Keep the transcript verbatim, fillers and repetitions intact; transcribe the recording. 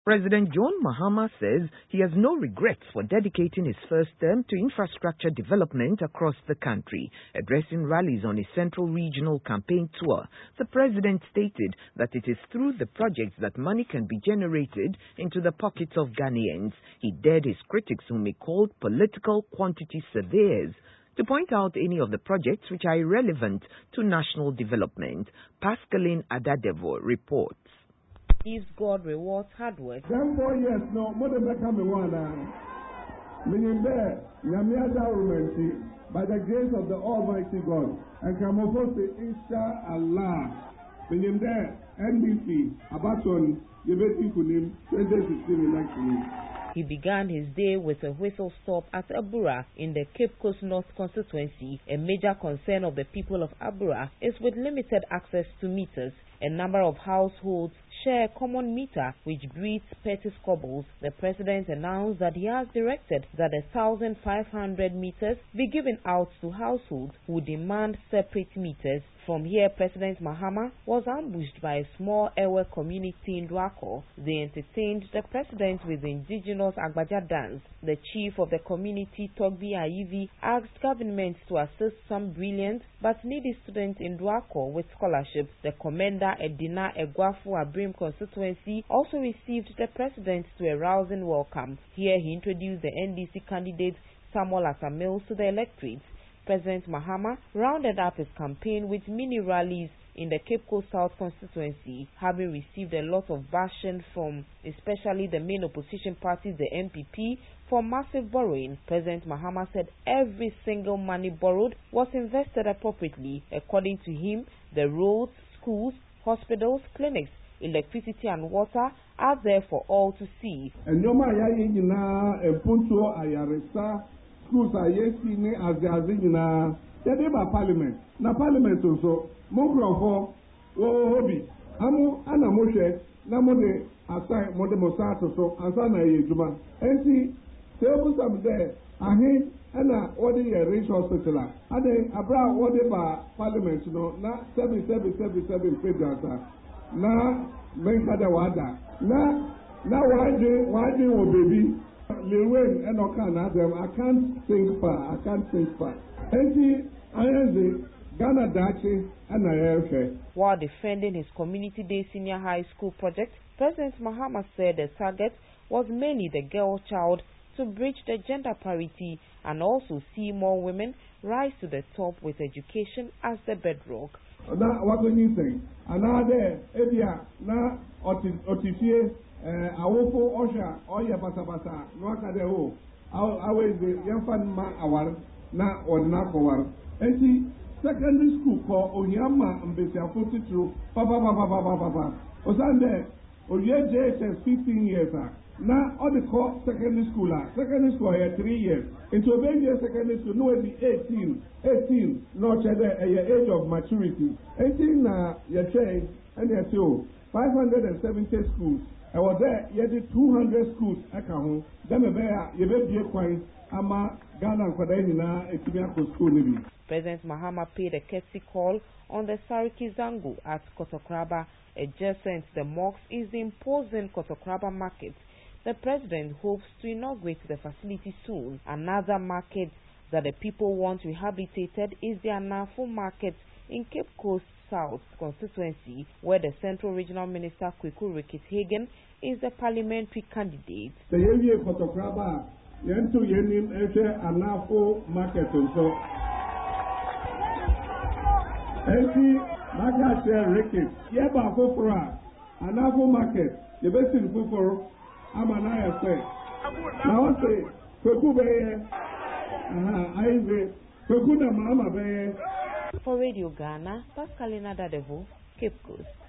President John Mahama says he has no regrets for dedicating his first term to infrastructure development across the country. Addressing rallies on his Central Regional campaign tour, the president stated that it is through the projects that money can be generated into the pockets of Ghanaians. He dared his critics, whom he called political quantity surveyors, to point out any of the projects which are irrelevant to national development. Pascaline Adadevo reports. If God rewards hard work, Then four years no more than become one. Meaning there, Yamiada by the grace of the Almighty God, and come say Inshallah. Meaning there, N D C, Abaton, Yebeti Kunim, twenty sixteen election. He began his day with a whistle stop at Abura in the Cape Coast North constituency. A major concern of the people of Abura is with limited access to meters. A number of households share a common meter which breeds petty squabbles. The president announced that he has directed that one thousand five hundred meters be given out to households who demand separate meters. From here, President Mahama was ambushed by a small Ewe community in Duako. They entertained the president with indigenous Agbaja dance. The chief of the community, Togbi Aivi, asked government to assist some brilliant but needy students in Duako with scholarship. The commander, Edina Egwafu Abrim constituency, also received the president to a rousing welcome. Here he introduced the N D C candidate Samuel Asamils to the electorate. President Mahama rounded up his campaign with mini rallies in the Cape Coast South constituency, having received a lot of bashing from especially the main opposition party, the M P P, for massive borrowing. President Mahama said every single money borrowed was invested appropriately. According to him, the roads, schools, hospitals, clinics, electricity and water are there for all to see. Schools are yes seen as the Azina. They did by parliament. Na parliament also. Mongrofo, oh hobby. Amu ana moshe. Na mode asai mode mosato so asana yejuma. Enti table some there. Ahin ana odi a range hospital. Ade abra odi by parliament no na seven seven seven seven pages. Na menkada wada. Na na waje waje wo baby. Lewen and Okan, I can't think far, I can't think far. Enti Ayazi, Ghana Dachi, and Ayafe. While defending his Community Day Senior High School project, President Mahama said the target was mainly the girl child to bridge the gender parity and also see more women rise to the top with education as the bedrock. Now, what do you think? Another, Ebia, na Otifie. Uh, awofo osha oya basa basa no aka de ho always the yamfan ma awar na onna kowar enti secondary school ko onyama mbesiafo titru papa papa papa papa osande oye J H S fifteen years na all the co secondary school secondary school here three years into obey secondary school no be eighteen eighteen no chere a age of maturity eighteen na ye say and ye say five hundred seventy schools. I was there, you had two hundred schools at home. Then you have a coin, Ama Ghana Kwadena, a Tibiako school. President Mahama paid a courtesy call on the Sariki Zango at Kotokraba. Adjacent the mosque is the imposing Kotokraba market. The president hopes to inaugurate the facility soon. Another market that the people want rehabilitated is the Anafo market in Cape Coast South constituency, where the Central Regional Minister Kweku Rickett-Hagen is the parliamentary candidate. The area of Kotokraba, Yentu Yenim Eche Anafo market also. Enti Magashe Rickett, Yeba Fofora, Anafo market, the best in Foforo, Amanaya say. Now I say, Kweku Beye, aha, I say, Kweku na Mama Beye. For Radio Ghana, Pascaline Adadevo, Cape Coast.